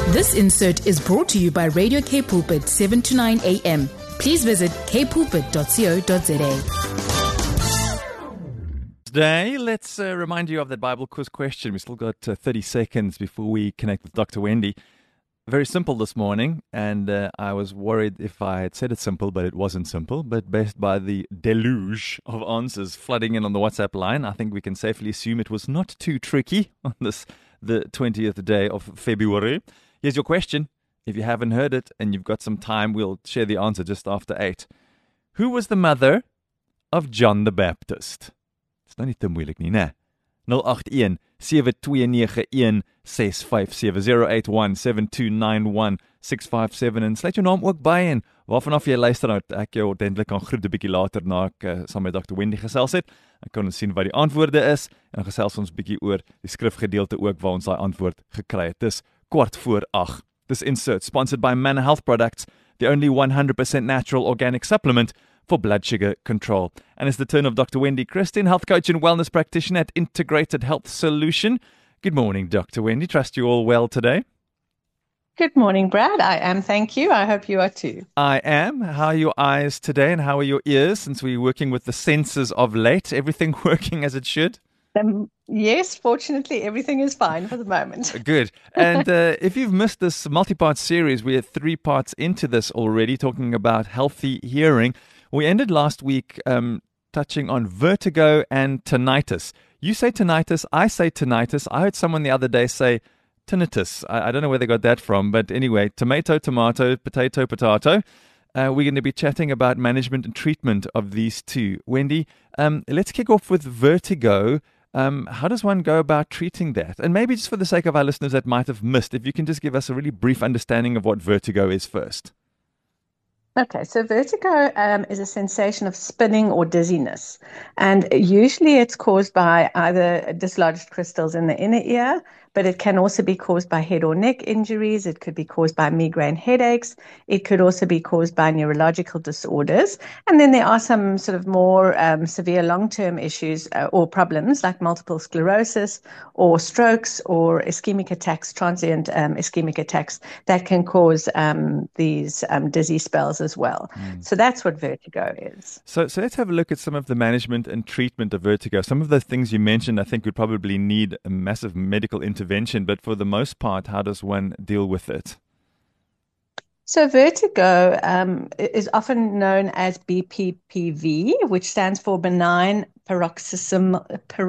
This insert is brought to you by Radio K Pulpit 7 to 9 a.m. Please visit kpulpit.co.za. Today, let's remind you of that Bible quiz question. We still got 30 seconds before we connect with Dr. Wendy. Very simple this morning, and I was worried if I had said it simple, but it wasn't simple. But based by the deluge of answers flooding in on the WhatsApp line, I think we can safely assume it was not too tricky on this, the 20th day of February. Here's your question. If you haven't heard it and you've got some time, we'll share the answer just after 8. Who was the mother of John the Baptist? It's nou nie te moeilik nie, né? 081-729-1657081-7291-657 en sluit jou naam ook by en waarvanaf jy luister nou ek jou ordentlik kan groet 'n bietjie later na ek saam met Dr. Wendy gesels het. Ek kan ons sien wat die antwoorde is en gesels ons 'n bietjie oor die skrifgedeelte ook waar ons daai antwoord gekry het. Dis 7:15. This insert sponsored by Manna Health Products, the only 100% natural organic supplement for blood sugar control. And it's the turn of Dr. Wendy Christine, health coach and wellness practitioner at Integrated Health Solution. Good morning, Dr. Wendy. Trust you all well today. Good morning, Brad. I am, thank you. I hope you are too. I am. How are your eyes today and how are your ears since we're working with the senses of late? Everything working as it should? Yes, fortunately, everything is fine for the moment. Good. And if you've missed this multi-part series, we are 3 parts into this already, talking about healthy hearing. We ended last week touching on vertigo and tinnitus. You say tinnitus, I say tinnitus. I heard someone the other day say tinnitus. I don't know where they got that from, but anyway, tomato, tomato, potato, potato. We're going to be chatting about management and treatment of these two. Wendy, let's kick off with vertigo. How does one go about treating that? And maybe just for the sake of our listeners that might have missed, if you can just give us a really brief understanding of what vertigo is first. Okay, so vertigo is a sensation of spinning or dizziness. And usually it's caused by either dislodged crystals in the inner ear, but it can also be caused by head or neck injuries. It could be caused by migraine headaches. It could also be caused by neurological disorders. And then there are some sort of more severe long-term issues or problems like multiple sclerosis or strokes or ischemic attacks, transient ischemic attacks that can cause these dizzy spells as well. So that's what vertigo is. So let's have a look at some of the management and treatment of vertigo. Some of the things you mentioned I think would probably need a massive medical intervention, but for the most part, how does one deal with it? So vertigo is often known as BPPV, which stands for benign paroxysmal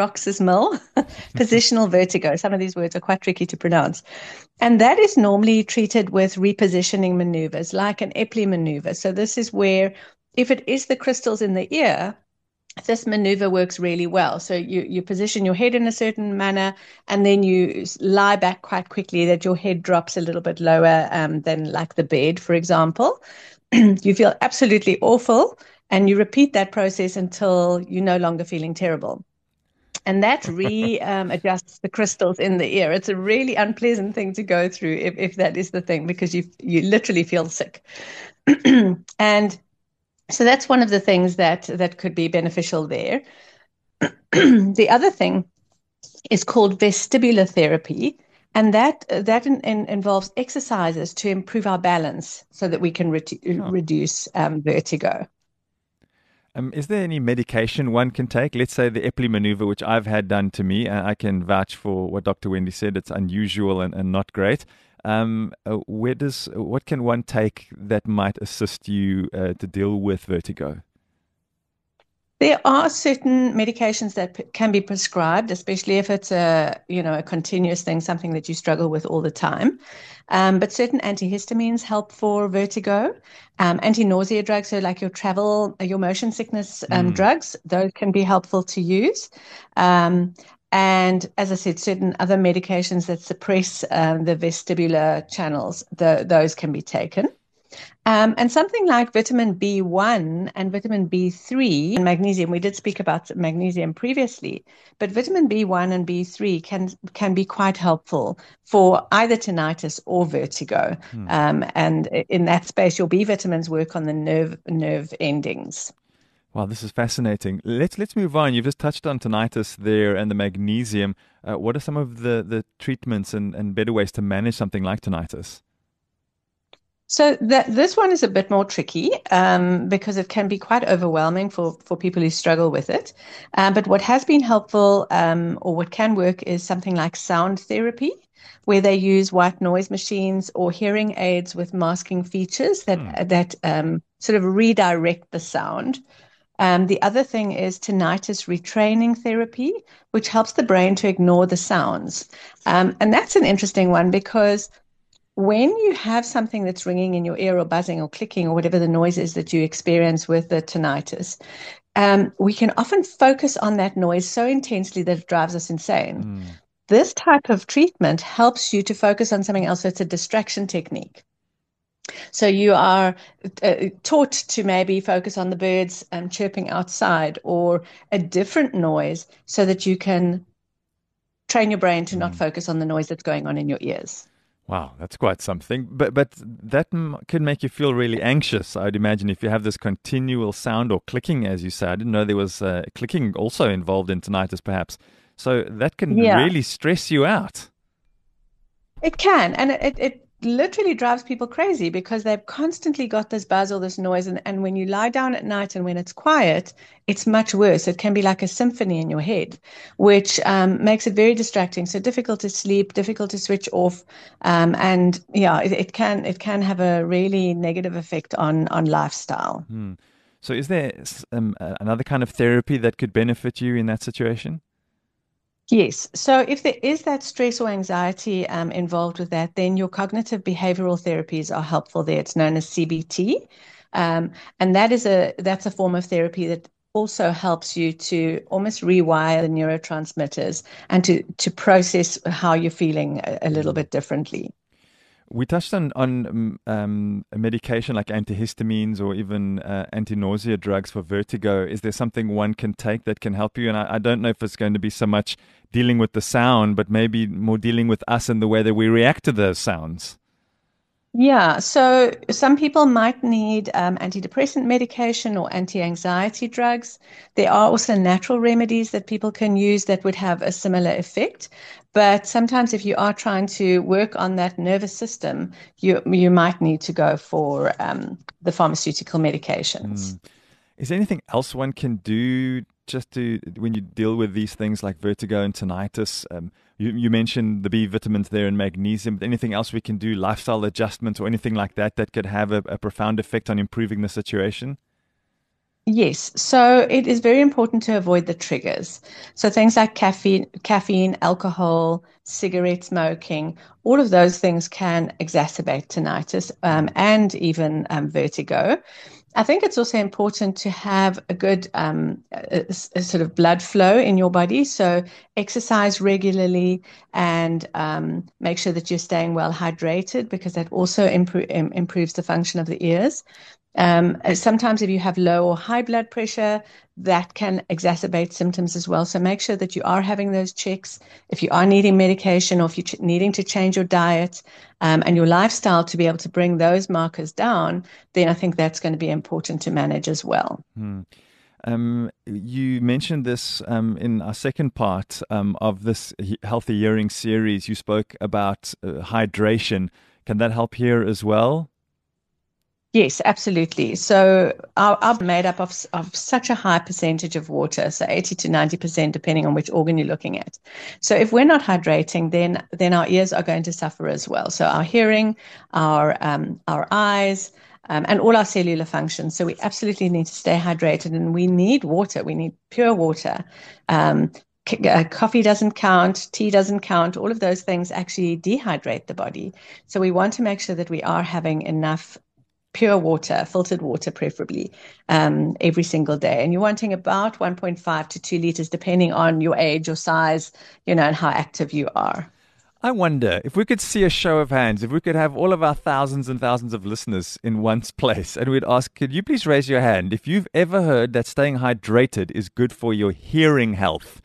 positional vertigo. Some of these words are quite tricky to pronounce. And that is normally treated with repositioning maneuvers, like an Epley maneuver. So this is where, if it is the crystals in the ear, this maneuver works really well. So you position your head in a certain manner, and then you lie back quite quickly that your head drops a little bit lower than like the bed, for example. You feel absolutely awful, and you repeat that process until you're no longer feeling terrible. And that adjusts the crystals in the ear. It's a really unpleasant thing to go through if that is the thing, because you literally feel sick. And so that's one of the things that could be beneficial there. The other thing is called vestibular therapy, and that involves exercises to improve our balance so that we can reduce vertigo. Is there any medication one can take? Let's say the Epley maneuver, which I've had done to me. I can vouch for what Dr. Wendy said. It's unusual and not great. What can one take that might assist you to deal with vertigo? There are certain medications that can be prescribed, especially if it's a continuous thing, something that you struggle with all the time. But certain antihistamines help for vertigo. Anti-nausea drugs, so like your motion sickness drugs, those can be helpful to use. And as I said, certain other medications that suppress the vestibular channels, those can be taken. And something like vitamin B1 and vitamin B3 and magnesium, we did speak about magnesium previously, but vitamin B1 and B3 can be quite helpful for either tinnitus or vertigo. And in that space, your B vitamins work on the nerve endings. Wow, this is fascinating. Let's move on. You've just touched on tinnitus there and the magnesium. What are some of the treatments and better ways to manage something like tinnitus? So this one is a bit more tricky because it can be quite overwhelming for people who struggle with it. But what has been helpful or what can work is something like sound therapy, where they use white noise machines or hearing aids with masking features that sort of redirect the sound. The other thing is tinnitus retraining therapy, which helps the brain to ignore the sounds. And that's an interesting one because when you have something that's ringing in your ear or buzzing or clicking or whatever the noise is that you experience with the tinnitus, we can often focus on that noise so intensely that it drives us insane. This type of treatment helps you to focus on something else. So it's a distraction technique. So you are taught to maybe focus on the birds chirping outside or a different noise so that you can train your brain to not focus on the noise that's going on in your ears. Wow, that's quite something. But that can make you feel really anxious, I'd imagine, if you have this continual sound or clicking, as you say. I didn't know there was clicking also involved in tinnitus, perhaps. So that can really stress you out. It can, and it literally drives people crazy because they've constantly got this buzz or this noise. And when you lie down at night and when it's quiet, it's much worse. It can be like a symphony in your head, which makes it very distracting. So difficult to sleep, difficult to switch off. And yeah, it can have a really negative effect on lifestyle. So is there another kind of therapy that could benefit you in that situation? Yes. So if there is that stress or anxiety involved with that, then your cognitive behavioral therapies are helpful there. It's known as CBT. And that's a form of therapy that also helps you to almost rewire the neurotransmitters and to process how you're feeling a little bit differently. We touched on a medication like antihistamines or even anti-nausea drugs for vertigo. Is there something one can take that can help you? And I don't know if it's going to be so much dealing with the sound, but maybe more dealing with us and the way that we react to those sounds. Yeah, so some people might need antidepressant medication or anti-anxiety drugs. There are also natural remedies that people can use that would have a similar effect. But sometimes if you are trying to work on that nervous system, you might need to go for the pharmaceutical medications. Is there anything else one can do just to, when you deal with these things like vertigo and tinnitus? You mentioned the B vitamins there and magnesium, but anything else we can do, lifestyle adjustments or anything like that could have a profound effect on improving the situation? Yes, so it is very important to avoid the triggers. So things like caffeine, alcohol, cigarette smoking, all of those things can exacerbate tinnitus and even vertigo. I think it's also important to have a good a sort of blood flow in your body. So exercise regularly and make sure that you're staying well hydrated because that also improves the function of the ears. Sometimes if you have low or high blood pressure, that can exacerbate symptoms as well. So make sure that you are having those checks. If you are needing medication or if you're needing to change your diet and your lifestyle to be able to bring those markers down, then I think that's going to be important to manage as well. You mentioned this in our second part of this Healthy Hearing series. You spoke about hydration. Can that help here as well? Yes, absolutely. So our made up of such a high percentage of water, so 80 to 90%, depending on which organ you're looking at. So if we're not hydrating, then our ears are going to suffer as well. So our hearing, our eyes, and all our cellular functions. So we absolutely need to stay hydrated, and we need water. We need pure water. Coffee doesn't count, tea doesn't count. All of those things actually dehydrate the body. So we want to make sure that we are having enough pure water, filtered water preferably, every single day. And you're wanting about 1.5 to 2 liters, depending on your age or size, and how active you are. I wonder if we could see a show of hands, if we could have all of our thousands and thousands of listeners in one place, and we'd ask, could you please raise your hand if you've ever heard that staying hydrated is good for your hearing health?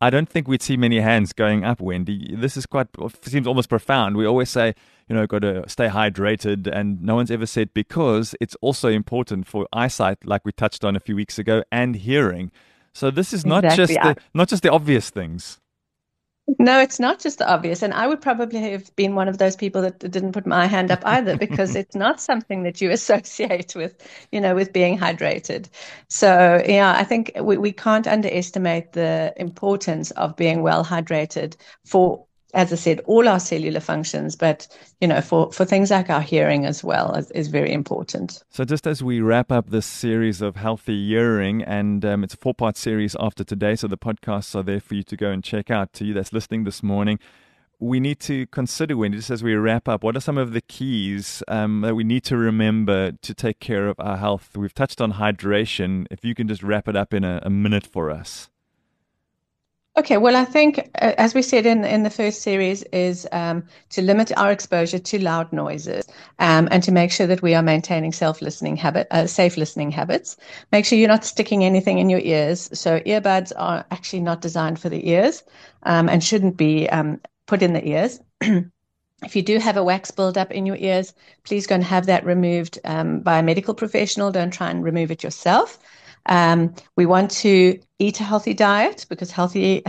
I don't think we'd see many hands going up, Wendy. This is seems almost profound. We always say, got to stay hydrated, and no one's ever said because it's also important for eyesight, like we touched on a few weeks ago, and hearing. So this is not just the obvious things. No, it's not just the obvious. And I would probably have been one of those people that didn't put my hand up either, because it's not something that you associate with, with being hydrated. So, I think we can't underestimate the importance of being well hydrated for, as I said, all our cellular functions, but, for things like our hearing as well is very important. So just as we wrap up this series of Healthy Hearing, and it's a 4-part series after today, so the podcasts are there for you to go and check out. To you that's listening this morning, we need to consider, Wendy, just as we wrap up, what are some of the keys that we need to remember to take care of our health? We've touched on hydration. If you can just wrap it up in a minute for us. Okay, well, I think, as we said in the first series, is to limit our exposure to loud noises and to make sure that we are maintaining safe listening habits. Make sure you're not sticking anything in your ears. So earbuds are actually not designed for the ears and shouldn't be put in the ears. If you do have a wax buildup in your ears, please go and have that removed by a medical professional. Don't try and remove it yourself. We want to eat a healthy diet, because healthy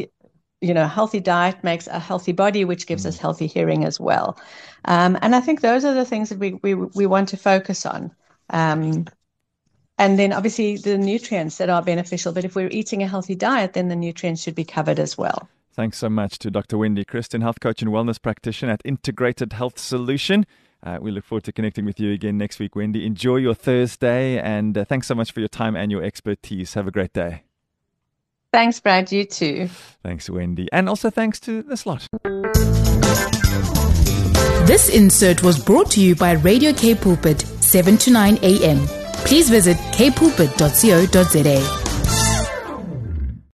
diet makes a healthy body, which gives us healthy hearing as well. And I think those are the things that we want to focus on. And then obviously the nutrients that are beneficial. But if we're eating a healthy diet, then the nutrients should be covered as well. Thanks so much to Dr. Wendy Christen, health coach and wellness practitioner at Integrated Health Solution. We look forward to connecting with you again next week, Wendy. Enjoy your Thursday, and thanks so much for your time and your expertise. Have a great day. Thanks, Brad. You too. Thanks, Wendy. And also thanks to this lot. This insert was brought to you by Radio K Pulpit, 7 to 9 a.m. Please visit kpulpit.co.za.